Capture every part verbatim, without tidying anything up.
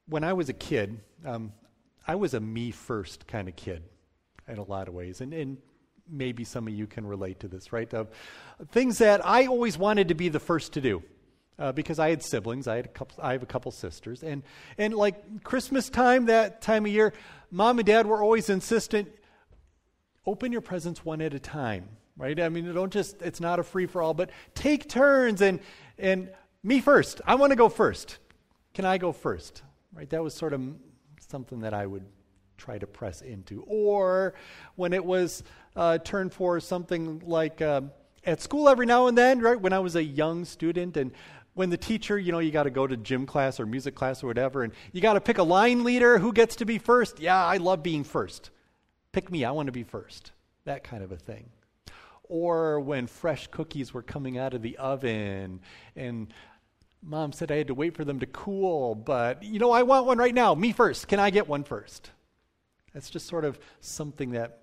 when I was a kid, um, I was a me first kind of kid in a lot of ways. And, and maybe some of you can relate to this, right? Uh, things that I always wanted to be the first to do. Uh, because I had siblings, I had a couple. I have a couple sisters, and and like Christmas time, that time of year, Mom and Dad were always insistent. Open your presents one at a time, right? I mean, don't just. It's not a free for all, but take turns and and me first. I want to go first. Can I go first? Right? That was sort of something that I would try to press into. Or when it was uh, turn for something like uh, at school every now and then, right? When I was a young student and when the teacher, you know, you got to go to gym class or music class or whatever, and you got to pick a line leader who gets to be first. Yeah, I love being first. Pick me, I want to be first. That kind of a thing. Or when fresh cookies were coming out of the oven, and Mom said I had to wait for them to cool, but, you know, I want one right now. Me first. Can I get one first? That's just sort of something that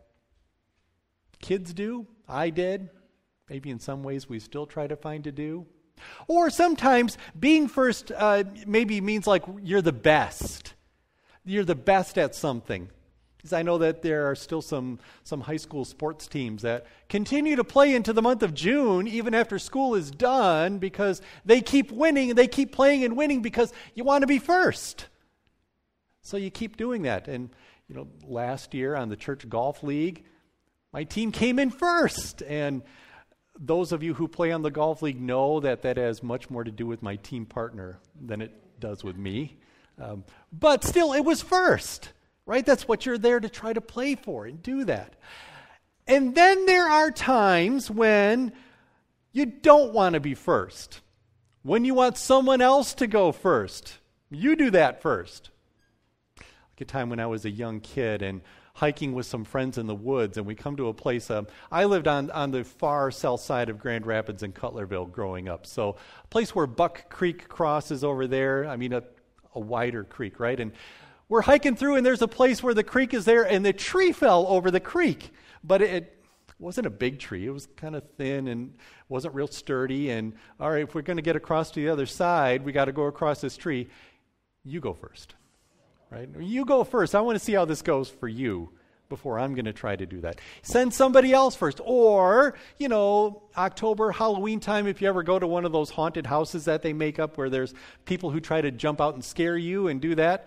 kids do. I did. Maybe in some ways we still try to find to do. Or sometimes being first uh, maybe means like you're the best. You're the best at something. Because I know that there are still some, some high school sports teams that continue to play into the month of June even after school is done because they keep winning and they keep playing and winning because you want to be first. So you keep doing that. And, you know, last year on the church golf league, my team came in first. And those of you who play on the golf league know that that has much more to do with my team partner than it does with me. Um, but still, it was first, right? That's what you're there to try to play for and do that. And then there are times when you don't want to be first. When you want someone else to go first, you do that first. Like a time when I was a young kid and hiking with some friends in the woods, and we come to a place, um, I lived on, on the far south side of Grand Rapids and Cutlerville growing up, so a place where Buck Creek crosses over there, I mean a, a wider creek, right? And we're hiking through, and there's a place where the creek is there, and the tree fell over the creek, but it, it wasn't a big tree, it was kind of thin and wasn't real sturdy, and all right, if we're going to get across to the other side, we got to go across this tree. You go first. Right? You go first. I want to see how this goes for you before I'm going to try to do that. Send somebody else first. Or, you know, October, Halloween time, if you ever go to one of those haunted houses that they make up where there's people who try to jump out and scare you and do that,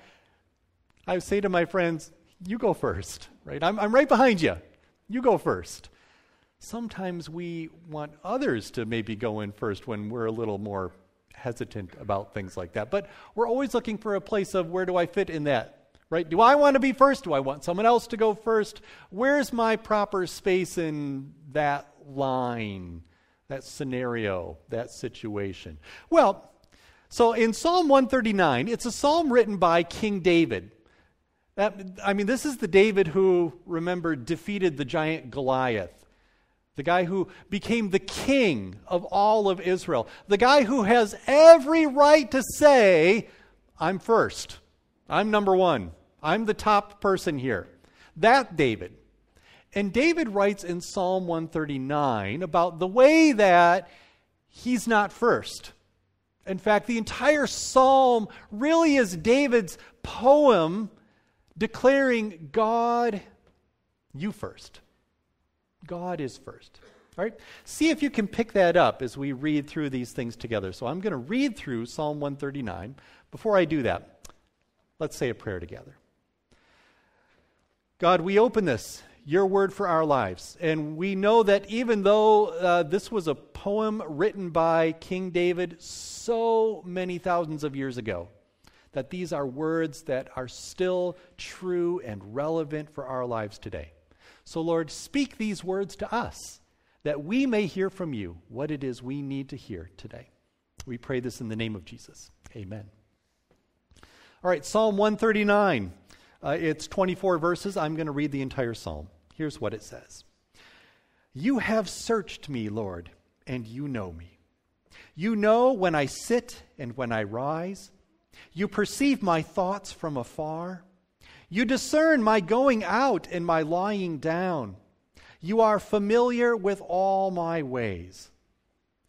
I say to my friends, you go first. Right? I'm, I'm right behind you. You go first. Sometimes we want others to maybe go in first when we're a little more hesitant about things like that. But we're always looking for a place of where do I fit in that, right? Do I want to be first? Do I want someone else to go first? Where's my proper space in that line, that scenario, that situation? Well, so in Psalm one thirty-nine, it's a psalm written by King David. That, I mean, this is the David who, remember, defeated the giant Goliath. The guy who became the king of all of Israel. The guy who has every right to say, I'm first. I'm number one. I'm the top person here. That David. And David writes in Psalm one thirty-nine about the way that he's not first. In fact, the entire psalm really is David's poem declaring, God, you first. God is first. All right? See if you can pick that up as we read through these things together. So I'm going to read through Psalm one thirty-nine. Before I do that, let's say a prayer together. God, we open this, your word for our lives. And we know that even though uh, this was a poem written by King David so many thousands of years ago, that these are words that are still true and relevant for our lives today. So, Lord, speak these words to us, that we may hear from you what it is we need to hear today. We pray this in the name of Jesus. Amen. All right, Psalm one thirty-nine. Uh, it's twenty-four verses. I'm going to read the entire psalm. Here's what it says. You have searched me, Lord, and you know me. You know when I sit and when I rise. You perceive my thoughts from afar. You discern my going out and my lying down. You are familiar with all my ways.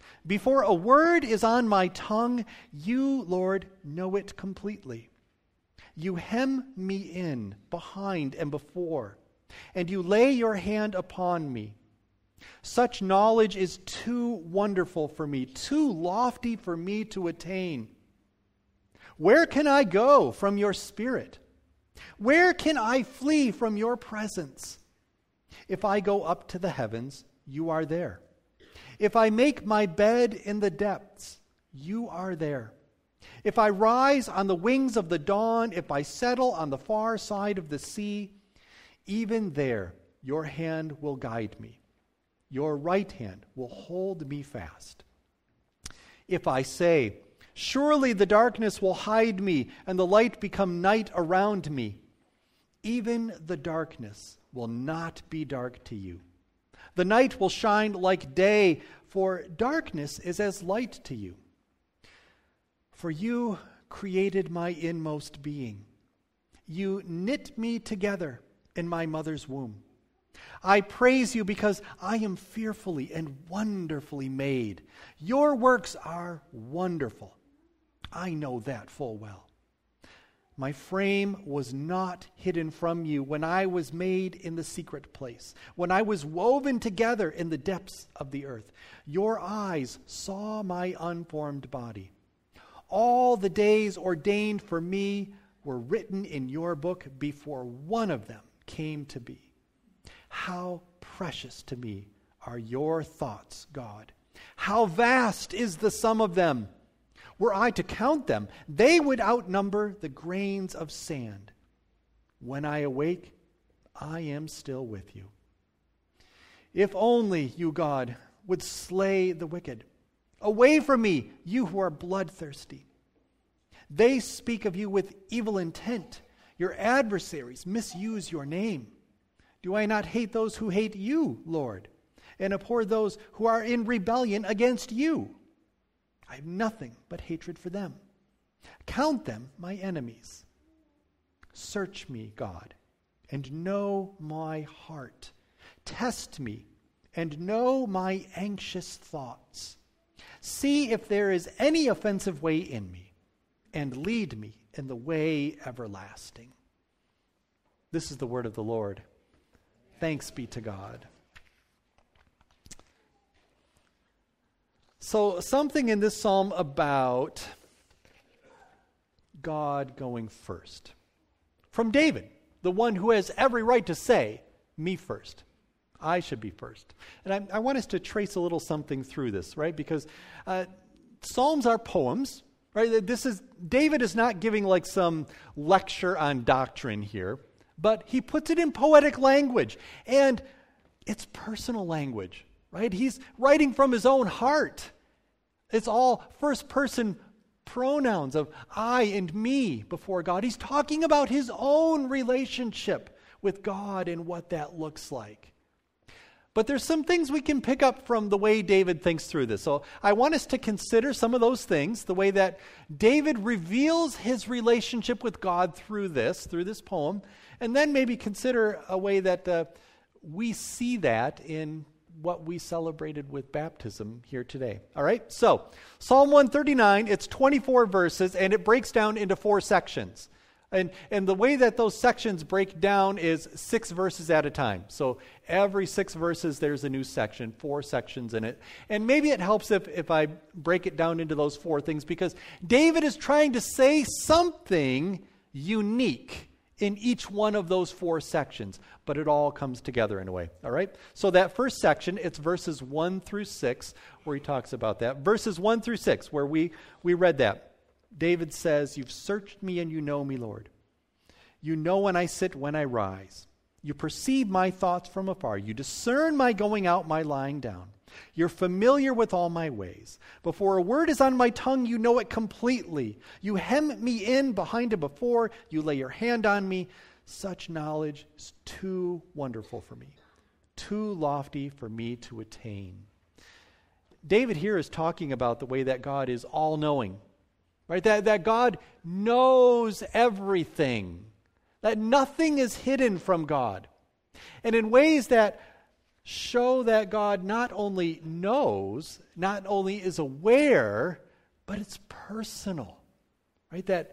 Before a word is on my tongue, you, Lord, know it completely. You hem me in behind and before, and you lay your hand upon me. Such knowledge is too wonderful for me, too lofty for me to attain. Where can I go from your spirit? Where can I flee from your presence? If I go up to the heavens, you are there. If I make my bed in the depths, you are there. If I rise on the wings of the dawn, if I settle on the far side of the sea, even there your hand will guide me. Your right hand will hold me fast. If I say, surely the darkness will hide me and the light become night around me, even the darkness will not be dark to you. The night will shine like day, for darkness is as light to you. For you created my inmost being. You knit me together in my mother's womb. I praise you because I am fearfully and wonderfully made. Your works are wonderful. I know that full well. My frame was not hidden from you when I was made in the secret place, when I was woven together in the depths of the earth. Your eyes saw my unformed body. All the days ordained for me were written in your book before one of them came to be. How precious to me are your thoughts, God. How vast is the sum of them. Were I to count them, they would outnumber the grains of sand. When I awake, I am still with you. If only you, God, would slay the wicked. Away from me, you who are bloodthirsty. They speak of you with evil intent. Your adversaries misuse your name. Do I not hate those who hate you, Lord, and abhor those who are in rebellion against you? I have nothing but hatred for them. Count them my enemies. Search me, God, and know my heart. Test me and know my anxious thoughts. See if there is any offensive way in me, and lead me in the way everlasting. This is the word of the Lord. Thanks be to God. So, something in this psalm about God going first. From David, the one who has every right to say, me first. I should be first. And I, I want us to trace a little something through this, right? Because uh, Psalms are poems, right? This is, David is not giving like some lecture on doctrine here, but he puts it in poetic language. And it's personal language, right? He's writing from his own heart. It's all first-person pronouns of I and me before God. He's talking about his own relationship with God and what that looks like. But there's some things we can pick up from the way David thinks through this. So I want us to consider some of those things, the way that David reveals his relationship with God through this, through this poem, and then maybe consider a way that uh, we see that in what we celebrated with baptism here today. All right, so Psalm one thirty-nine, it's twenty-four verses, and it breaks down into four sections. And, and the way that those sections break down is six verses at a time. So every six verses, there's a new section, four sections in it. And maybe it helps if, if I break it down into those four things, because David is trying to say something unique in each one of those four sections, but it all comes together in a way, all right? So that first section, it's verses one through six, where he talks about that. Verses one through six, where we, we read that. David says, you've searched me and you know me, Lord. You know when I sit, when I rise. You perceive my thoughts from afar. You discern my going out, my lying down. You're familiar with all my ways. Before a word is on my tongue, you know it completely. You hem me in behind and before. You lay your hand on me. Such knowledge is too wonderful for me, too lofty for me to attain. David here is talking about the way that God is all-knowing, right? That, that God knows everything, that nothing is hidden from God. And in ways that show that God not only knows, not only is aware, but it's personal, right? That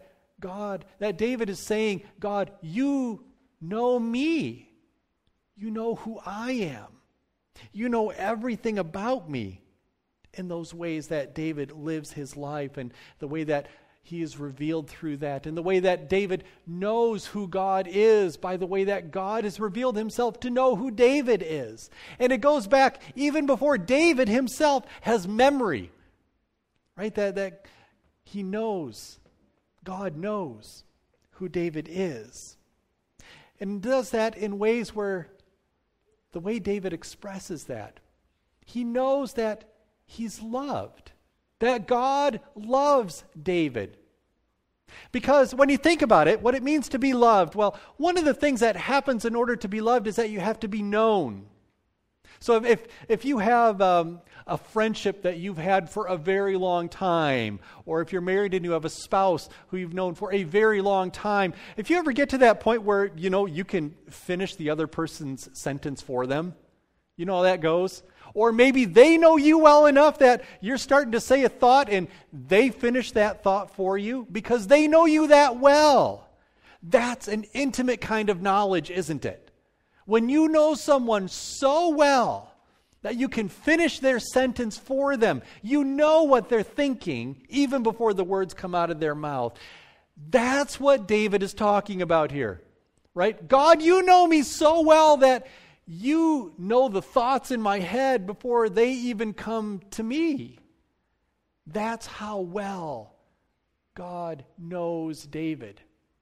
God, that David is saying, God, you know me. You know who I am. You know everything about me. In those ways that David lives his life and the way that he is revealed through that, and the way that David knows who God is by the way that God has revealed himself to know who David is. And it goes back even before David himself has memory, right? That, that he knows, God knows who David is. And does that in ways where the way David expresses that, he knows that he's loved. That God loves David. Because when you think about it, what it means to be loved, well, one of the things that happens in order to be loved is that you have to be known. So if if, if you have um, a friendship that you've had for a very long time, or if you're married and you have a spouse who you've known for a very long time, if you ever get to that point where, you know, you can finish the other person's sentence for them, you know how that goes? Or maybe they know you well enough that you're starting to say a thought and they finish that thought for you because they know you that well. That's an intimate kind of knowledge, isn't it? When you know someone so well that you can finish their sentence for them, you know what they're thinking even before the words come out of their mouth. That's what David is talking about here, right? God, you know me so well that you know the thoughts in my head before they even come to me. That's how well God knows David.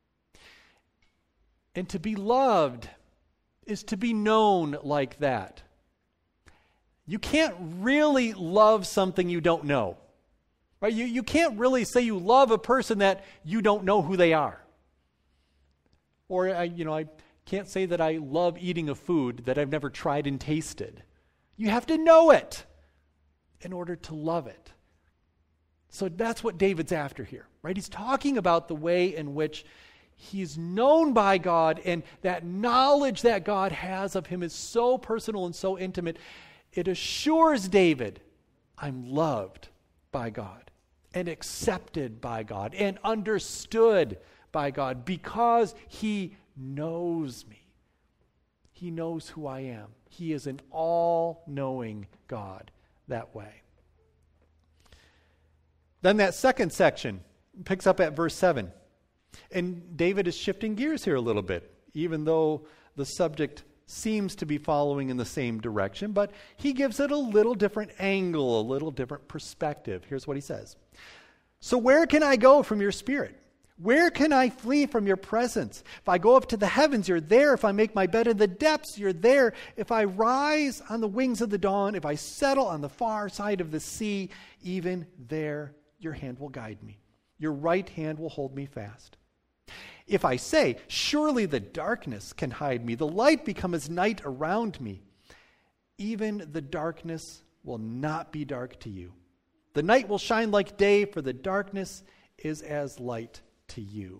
And to be loved is to be known like that. You can't really love something you don't know. Right? You, you can't really say you love a person that you don't know who they are. Or, I, you know, I... can't say that I love eating a food that I've never tried and tasted. You have to know it in order to love it. So that's what David's after here, right? He's talking about the way in which he's known by God, and that knowledge that God has of him is so personal and so intimate. It assures David, I'm loved by God and accepted by God and understood by God because he knows me. He knows who I am. He is an all-knowing God that way. Then that second section picks up at verse seven. And David is shifting gears here a little bit, even though the subject seems to be following in the same direction, but he gives it a little different angle, a little different perspective. Here's what he says. So where can I go from your spirit? Where can I flee from your presence? If I go up to the heavens, you're there. If I make my bed in the depths, you're there. If I rise on the wings of the dawn, if I settle on the far side of the sea, even there your hand will guide me. Your right hand will hold me fast. If I say, surely the darkness can hide me, the light become as night around me, even the darkness will not be dark to you. The night will shine like day, for the darkness is as light to you.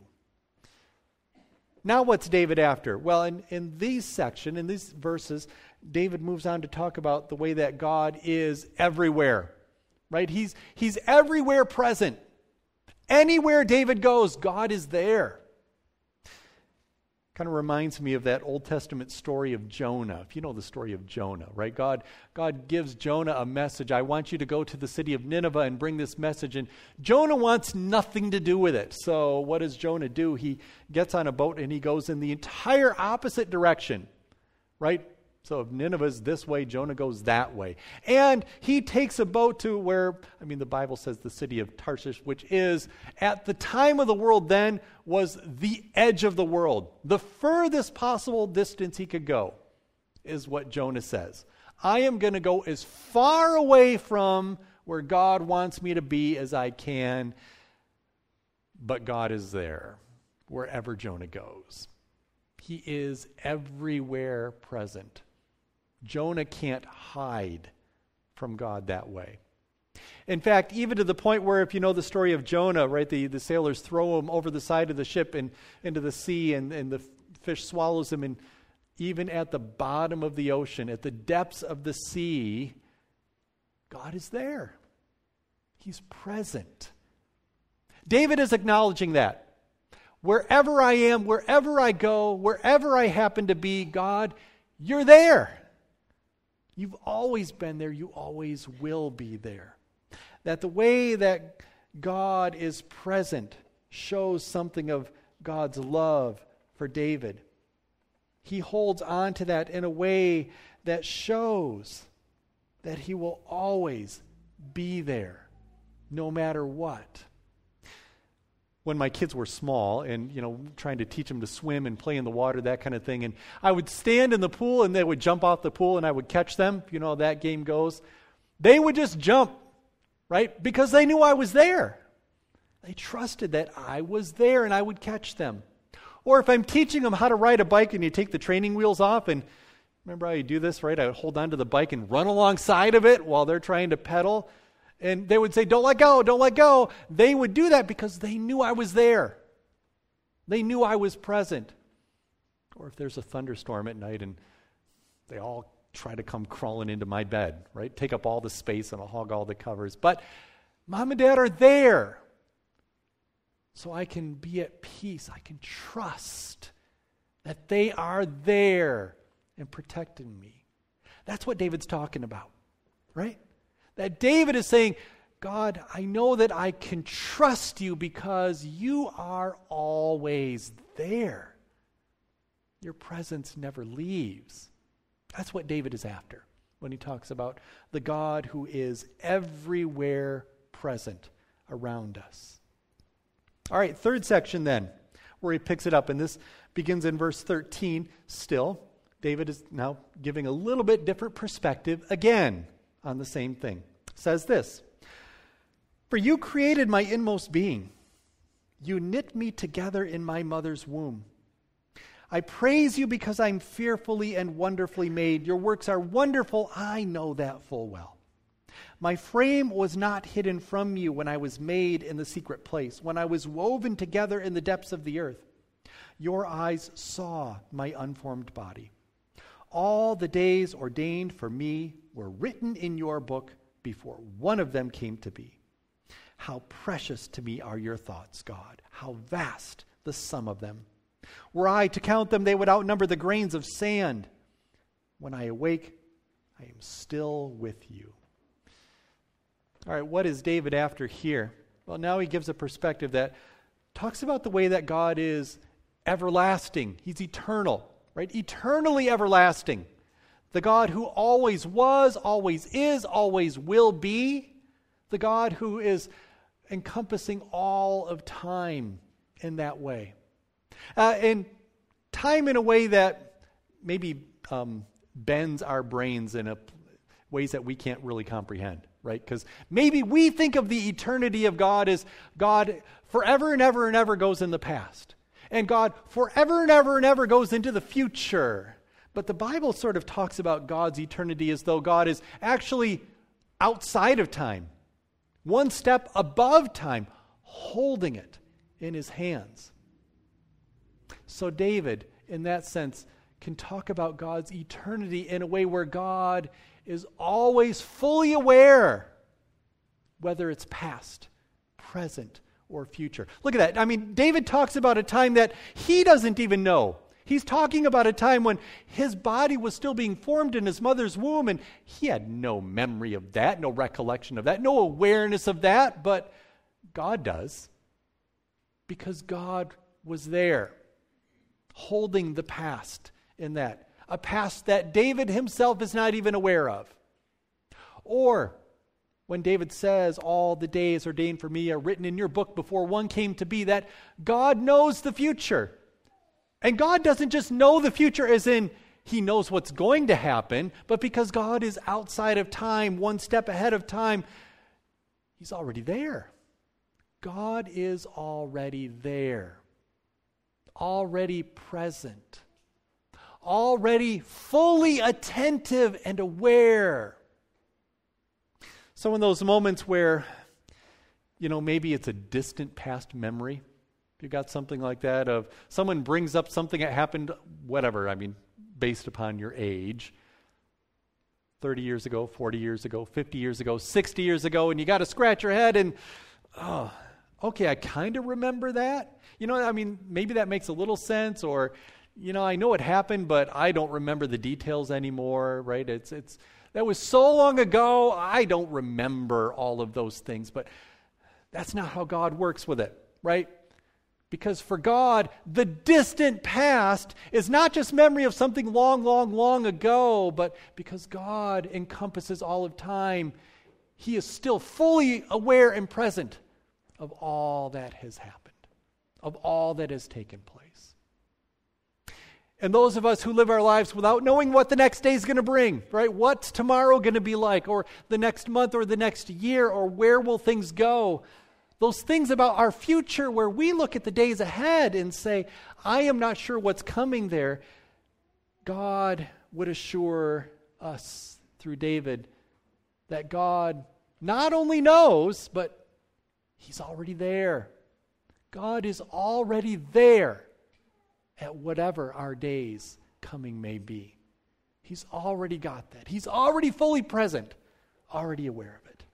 Now what's David after? Well, in, in these section, in these verses, David moves on to talk about the way that God is everywhere, right? He's, he's everywhere present. Anywhere David goes, God is there. Kind of reminds me of that Old Testament story of Jonah. If you know the story of Jonah, right? God, God gives Jonah a message. I want you to go to the city of Nineveh and bring this message. And Jonah wants nothing to do with it. So what does Jonah do? He gets on a boat and he goes in the entire opposite direction, right? So if Nineveh's this way, Jonah goes that way. And he takes a boat to where, I mean, the Bible says the city of Tarshish, which is, at the time of the world then, was the edge of the world. The furthest possible distance he could go is what Jonah says. I am going to go as far away from where God wants me to be as I can, but God is there wherever Jonah goes. He is everywhere present. Jonah can't hide from God that way. In fact, even to the point where, if you know the story of Jonah, right, the, the sailors throw him over the side of the ship and into the sea, and, and the fish swallows him, and even at the bottom of the ocean, at the depths of the sea, God is there. He's present. David is acknowledging that. Wherever I am, wherever I go, wherever I happen to be, God, you're there. You've always been there. You always will be there. That the way that God is present shows something of God's love for David. He holds on to that in a way that shows that he will always be there, no matter what. When my kids were small and, you know, trying to teach them to swim and play in the water, that kind of thing, and I would stand in the pool and they would jump off the pool and I would catch them. You know how that game goes. They would just jump, right? Because they knew I was there. They trusted that I was there and I would catch them. Or if I'm teaching them how to ride a bike and you take the training wheels off, and remember how you do this, right? I would hold on to the bike and run alongside of it while they're trying to pedal. And they would say, don't let go, don't let go. They would do that because they knew I was there. They knew I was present. Or if there's a thunderstorm at night and they all try to come crawling into my bed, right? Take up all the space and I'll hog all the covers. But Mom and Dad are there. So I can be at peace. I can trust that they are there and protecting me. That's what David's talking about, right? That David is saying, God, I know that I can trust you because you are always there. Your presence never leaves. That's what David is after when he talks about the God who is everywhere present around us. All right, third section then, where he picks it up, and this begins in verse thirteen. Still, David is now giving a little bit different perspective again on the same thing. It says this, "For you created my inmost being. You knit me together in my mother's womb. I praise you because I'm fearfully and wonderfully made. Your works are wonderful. I know that full well. My frame was not hidden from you when I was made in the secret place, when I was woven together in the depths of the earth. Your eyes saw my unformed body. All the days ordained for me were written in your book before one of them came to be. How precious to me are your thoughts, God. How vast the sum of them. Were I to count them, they would outnumber the grains of sand. When I awake, I am still with you." All right, what is David after here? Well, now he gives a perspective that talks about the way that God is everlasting. He's eternal, right? Eternally everlasting. The God who always was, always is, always will be. The God who is encompassing all of time in that way. Uh, and time in a way that maybe um, bends our brains in a, ways that we can't really comprehend, right? Because maybe we think of the eternity of God as God forever and ever and ever goes in the past. And God forever and ever and ever goes into the future. But the Bible sort of talks about God's eternity as though God is actually outside of time, one step above time, holding it in his hands. So David, in that sense, can talk about God's eternity in a way where God is always fully aware, whether it's past, present, or future. Look at that. I mean, David talks about a time that he doesn't even know. He's talking about a time when his body was still being formed in his mother's womb, and he had no memory of that, no recollection of that, no awareness of that, but God does, because God was there, holding the past in that. A past that David himself is not even aware of. Or when David says, all the days ordained for me are written in your book before one came to be, that God knows the future. And God doesn't just know the future as in he knows what's going to happen, but because God is outside of time, one step ahead of time, he's already there. God is already there. Already present. Already fully attentive and aware. So in those moments where, you know, maybe it's a distant past memory, if you've got something like that, of someone brings up something that happened, whatever, I mean, based upon your age, thirty years ago, forty years ago, fifty years ago, sixty years ago, and you got to scratch your head and, oh, okay, I kind of remember that. You know, I mean, maybe that makes a little sense, or, you know, I know it happened, but I don't remember the details anymore, right? It's, it's, that was so long ago, I don't remember all of those things, but that's not how God works with it, right? Because for God, the distant past is not just memory of something long, long, long ago, but because God encompasses all of time, He is still fully aware and present of all that has happened, of all that has taken place. And those of us who live our lives without knowing what the next day is going to bring, right? What's tomorrow going to be like, or the next month, or the next year, or where will things go? Those things about our future where we look at the days ahead and say, I am not sure what's coming there. God would assure us through David that God not only knows, but He's already there. God is already there at whatever our days coming may be. He's already got that. He's already fully present, already aware of it.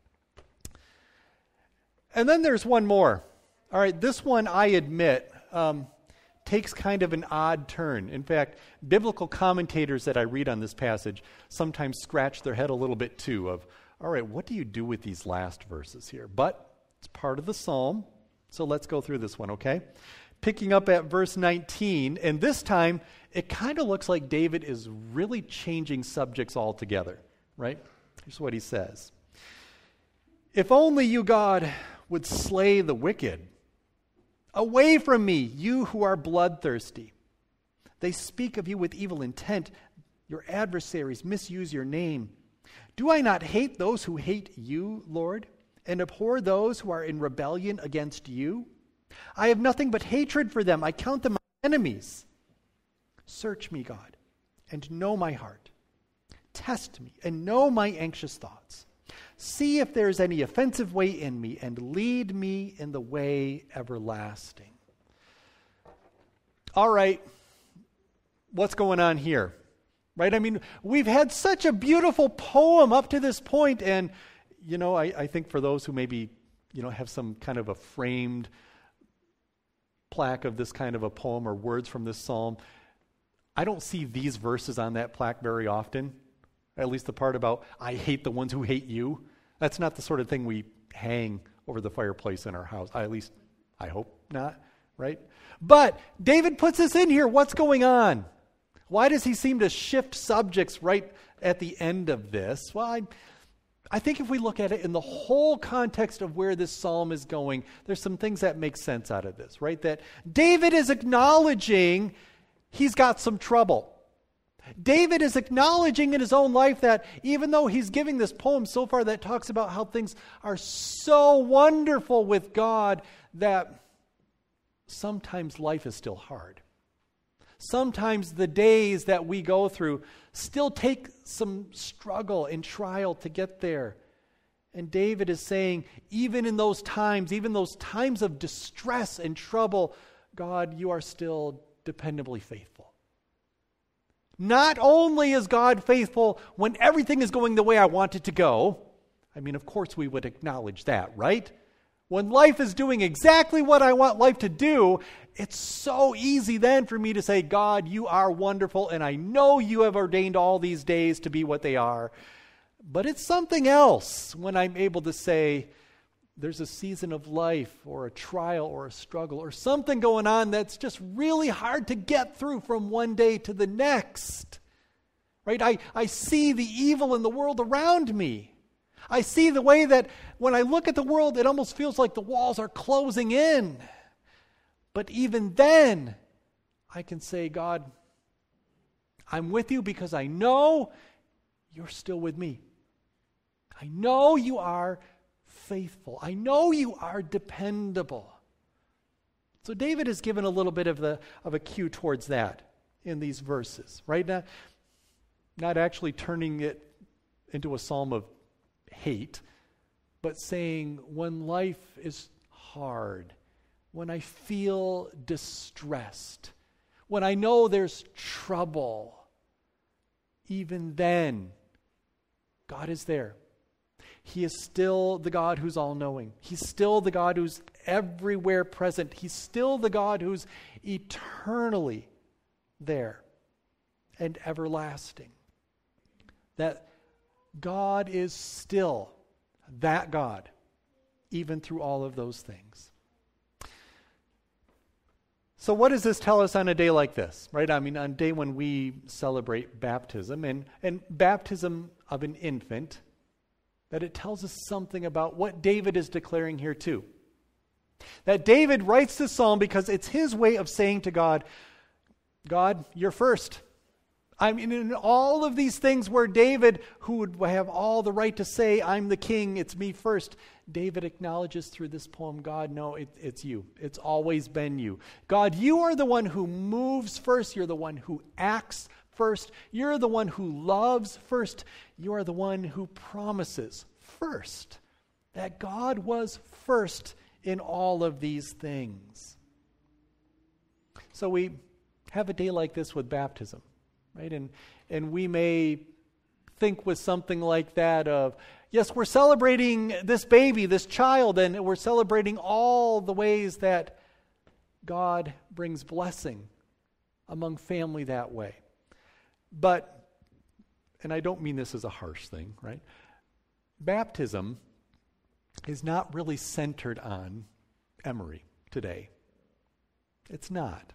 And then there's one more. All right, this one, I admit, um, takes kind of an odd turn. In fact, biblical commentators that I read on this passage sometimes scratch their head a little bit too of, all right, what do you do with these last verses here? But it's part of the psalm, so let's go through this one, okay? Picking up at verse nineteen, and this time, it kind of looks like David is really changing subjects altogether, right? Here's what he says. If only you, God, would slay the wicked. Away from me, you who are bloodthirsty. They speak of you with evil intent. Your adversaries misuse your name. Do I not hate those who hate you, Lord, and abhor those who are in rebellion against you? I have nothing but hatred for them. I count them my enemies. Search me, God, and know my heart. Test me and know my anxious thoughts. See if there is any offensive way in me, and lead me in the way everlasting. All right, what's going on here? Right? I mean, we've had such a beautiful poem up to this point, and, you know, I, I think for those who maybe, you know, have some kind of a framed plaque of this kind of a poem or words from this psalm, I don't see these verses on that plaque very often. At least the part about, I hate the ones who hate you. That's not the sort of thing we hang over the fireplace in our house. I, at least, I hope not, right? But David puts this in here. What's going on? Why does he seem to shift subjects right at the end of this? Well, I, I think if we look at it in the whole context of where this psalm is going, there's some things that make sense out of this, right? That David is acknowledging he's got some trouble. David is acknowledging in his own life that even though he's giving this poem so far that talks about how things are so wonderful with God, that sometimes life is still hard. Sometimes the days that we go through still take some struggle and trial to get there. And David is saying, even in those times, even those times of distress and trouble, God, you are still dependably faithful. Not only is God faithful when everything is going the way I want it to go. I mean, of course we would acknowledge that, right? When life is doing exactly what I want life to do, it's so easy then for me to say, God, you are wonderful, and I know you have ordained all these days to be what they are. But it's something else when I'm able to say, there's a season of life or a trial or a struggle or something going on that's just really hard to get through from one day to the next. Right? I, I see the evil in the world around me. I see the way that when I look at the world, it almost feels like the walls are closing in. But even then, I can say, God, I'm with you because I know you're still with me. I know you are faithful. I know you are dependable. So David has given a little bit of the of a cue towards that in these verses, right? Not, not actually turning it into a psalm of hate, but saying when life is hard, when I feel distressed, when I know there's trouble, even then, God is there. He is still the God who's all-knowing. He's still the God who's everywhere present. He's still the God who's eternally there and everlasting. That God is still that God, even through all of those things. So what does this tell us on a day like this, right? I mean, on a day when we celebrate baptism, and, and baptism of an infant, that it tells us something about what David is declaring here too. That David writes this psalm because it's his way of saying to God, God, you're first. I mean, in all of these things where David, who would have all the right to say, I'm the king, it's me first, David acknowledges through this poem, God, no, it, it's you. It's always been you. God, you are the one who moves first. You're the one who acts first. You're the one who loves first. You are the one who promises first. That God was first in all of these things. So we have a day like this with baptism. Right? And and we may think with something like that of, yes, we're celebrating this baby, this child, and we're celebrating all the ways that God brings blessing among family that way. But, and I don't mean this as a harsh thing, right? Baptism is not really centered on Emory today. It's not.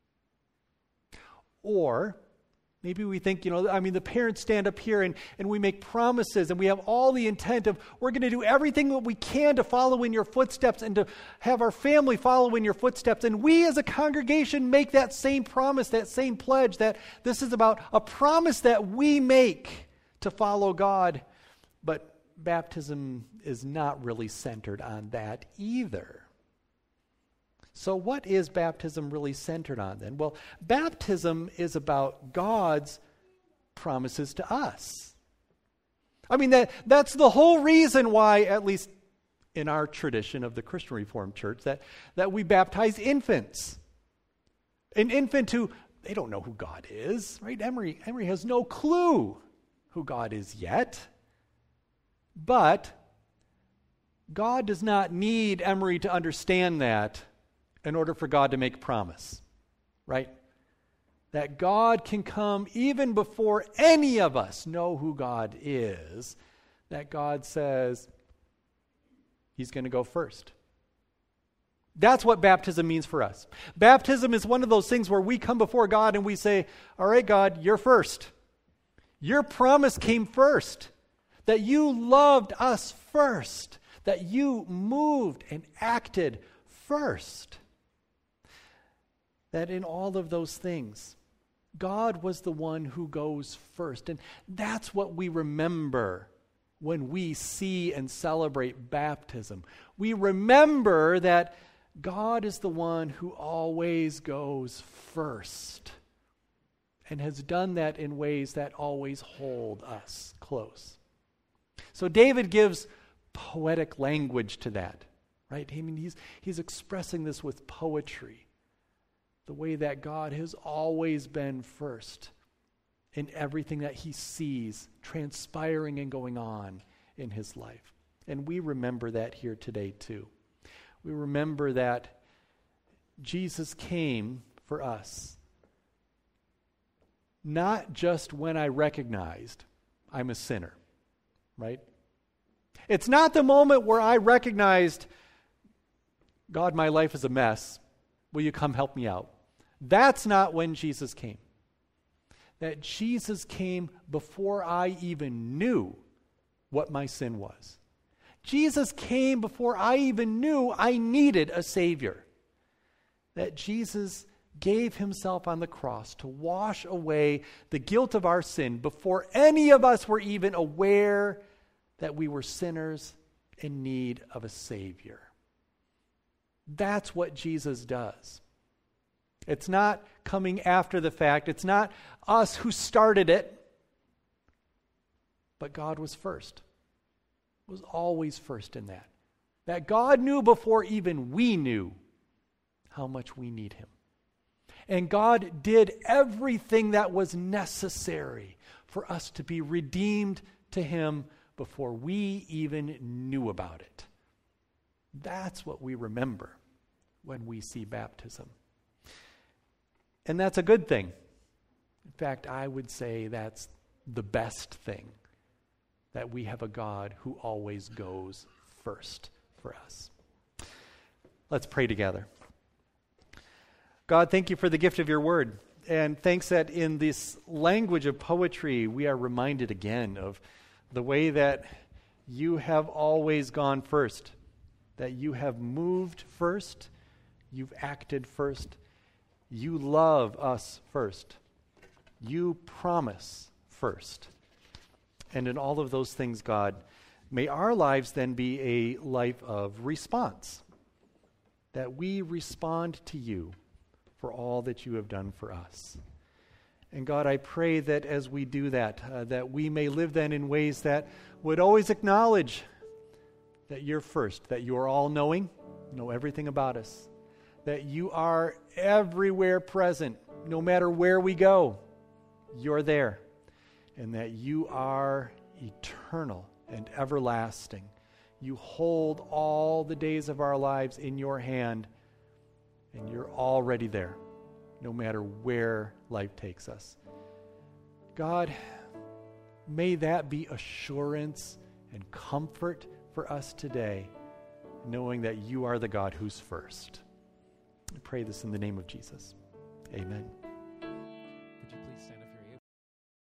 Or maybe we think, you know, I mean, the parents stand up here and, and we make promises and we have all the intent of we're going to do everything that we can to follow in your footsteps and to have our family follow in your footsteps. And we as a congregation make that same promise, that same pledge, that this is about a promise that we make to follow God. But baptism is not really centered on that either. So what is baptism really centered on then? Well, baptism is about God's promises to us. I mean, that that's the whole reason why, at least in our tradition of the Christian Reformed Church, that, that we baptize infants. An infant who, they don't know who God is, right? Emory, Emory has no clue who God is yet. But God does not need Emory to understand that in order for God to make a promise, right? That God can come even before any of us know who God is, that God says he's going to go first. That's what baptism means for us. Baptism is one of those things where we come before God and we say, all right, God, you're first. Your promise came first, that you loved us first, that you moved and acted first. That in all of those things, God was the one who goes first. And that's what we remember when we see and celebrate baptism. We remember that God is the one who always goes first and has done that in ways that always hold us close. So David gives poetic language to that, right? I mean, he's, he's expressing this with poetry. The way that God has always been first in everything that he sees transpiring and going on in his life. And we remember that here today too. We remember that Jesus came for us, not just when I recognized I'm a sinner, right? It's not the moment where I recognized, God, my life is a mess. Will you come help me out? That's not when Jesus came. That Jesus came before I even knew what my sin was. Jesus came before I even knew I needed a Savior. That Jesus gave himself on the cross to wash away the guilt of our sin before any of us were even aware that we were sinners in need of a Savior. That's what Jesus does. It's not coming after the fact. It's not us who started it. But God was first. Was always first in that. That God knew before even we knew how much we need him. And God did everything that was necessary for us to be redeemed to him before we even knew about it. That's what we remember when we see baptism. And that's a good thing. In fact, I would say that's the best thing, that we have a God who always goes first for us. Let's pray together. God, thank you for the gift of your word. And thanks that in this language of poetry, we are reminded again of the way that you have always gone first, that you have moved first, you've acted first, you love us first, you promise first. And in all of those things, God, may our lives then be a life of response, that we respond to you for all that you have done for us. And God, I pray that as we do that, uh, that we may live then in ways that would always acknowledge that you're first, that you are all-knowing, know everything about us, that you are everywhere present, no matter where we go, you're there, and that you are eternal and everlasting. You hold all the days of our lives in your hand, and you're already there, no matter where life takes us. God, may that be assurance and comfort for us today, knowing that you are the God who's first. I pray this in the name of Jesus. Amen.